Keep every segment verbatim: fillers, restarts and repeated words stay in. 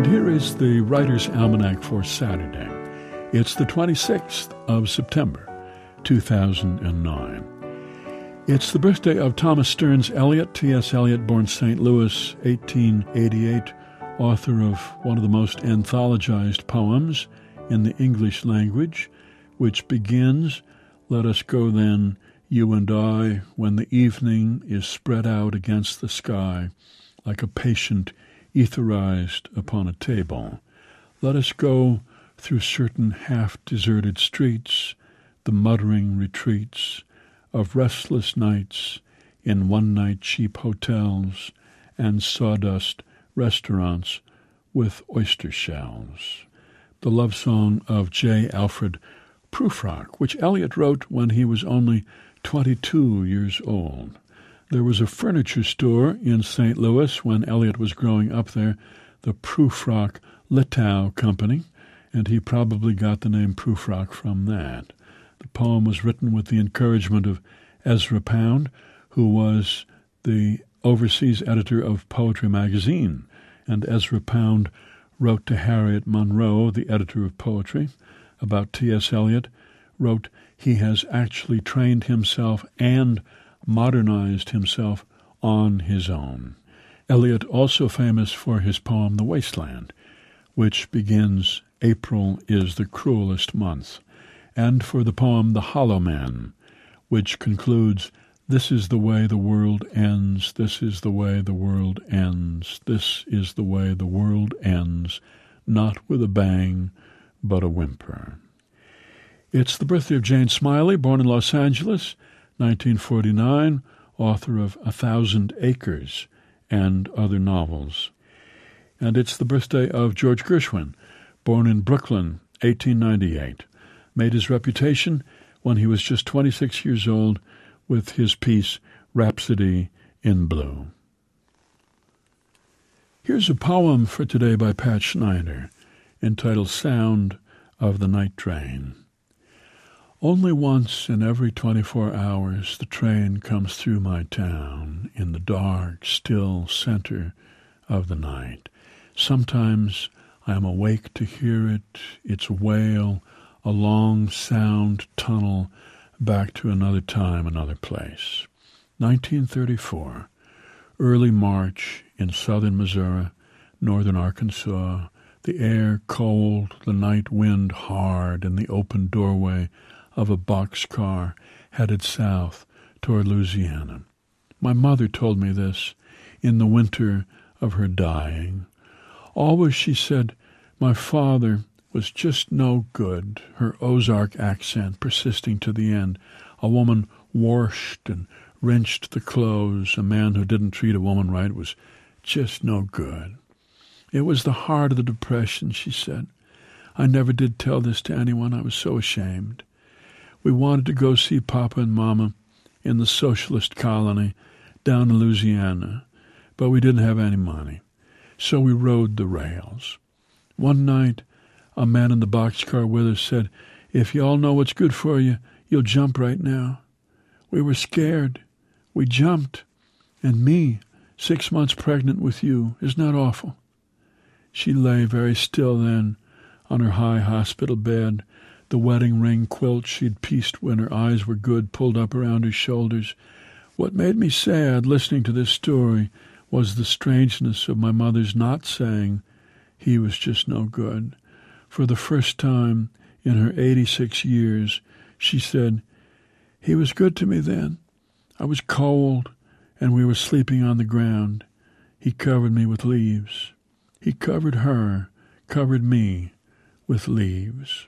And here is the Writer's Almanac for Saturday. It's the twenty-sixth of September, two thousand nine. It's the birthday of Thomas Stearns Eliot, T S. Eliot, born Saint Louis, eighteen eighty-eight, author of one of the most anthologized poems in the English language, which begins, "Let us go then, you and I, when the evening is spread out against the sky, like a patient etherized upon a table. Let us go through certain half-deserted streets, the muttering retreats of restless nights in one-night cheap hotels and sawdust restaurants with oyster shells." The love song of J. Alfred Prufrock, which Eliot wrote when he was only twenty-two years old. There was a furniture store in Saint Louis when Eliot was growing up there, the Prufrock Littow Company, and he probably got the name Prufrock from that. The poem was written with the encouragement of Ezra Pound, who was the overseas editor of Poetry magazine, and Ezra Pound wrote to Harriet Monroe, the editor of Poetry, about T S. Eliot, wrote, "He has actually trained himself and modernized himself on his own." Eliot also famous for his poem The Wasteland, which begins, "April is the cruelest month," and for the poem The Hollow Man, which concludes, "This is the way the world ends, this is the way the world ends, this is the way the world ends, not with a bang, but a whimper." It's the birthday of Jane Smiley, born in Los Angeles, nineteen forty-nine, author of A Thousand Acres and other novels. And it's the birthday of George Gershwin, born in Brooklyn, eighteen ninety-eight. Made his reputation when he was just twenty-six years old with his piece Rhapsody in Blue. Here's a poem for today by Pat Schneider, entitled Sound of the Night Train. Only once in every twenty-four hours the train comes through my town in the dark, still center of the night. Sometimes I am awake to hear it, its wail, a long sound tunnel back to another time, another place. nineteen thirty-four, early March in southern Missouri, northern Arkansas, the air cold, the night wind hard in the open doorway of a boxcar headed south toward Louisiana. My mother told me this in the winter of her dying. Always she said, my father was just no good, her Ozark accent persisting to the end. A woman washed and rinsed the clothes. A man who didn't treat a woman right was just no good. It was the heart of the Depression, she said. I never did tell this to anyone. I was so ashamed. We wanted to go see Papa and Mama in the socialist colony down in Louisiana, but we didn't have any money, so we rode the rails. One night, a man in the boxcar with us said, if you all know what's good for you, you'll jump right now. We were scared. We jumped. And me, six months pregnant with you, isn't that awful? She lay very still then on her high hospital bed, the wedding ring quilt she'd pieced when her eyes were good pulled up around her shoulders. What made me sad listening to this story was the strangeness of my mother's not saying he was just no good. For the first time in her eighty-six years, she said, he was good to me then. I was cold, and we were sleeping on the ground. He covered me with leaves. He covered her, covered me with leaves.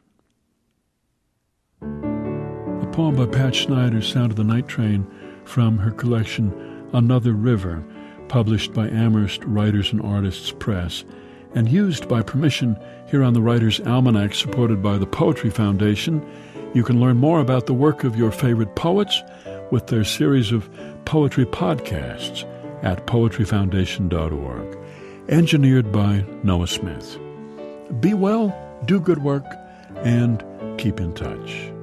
A poem by Pat Schneider, Sound of the Night Train, from her collection Another River, published by Amherst Writers and Artists Press, and used by permission here on the Writer's Almanac, supported by the Poetry Foundation. You can learn more about the work of your favorite poets with their series of poetry podcasts at poetry foundation dot org. Engineered by Noah Smith. Be well, do good work, and keep in touch.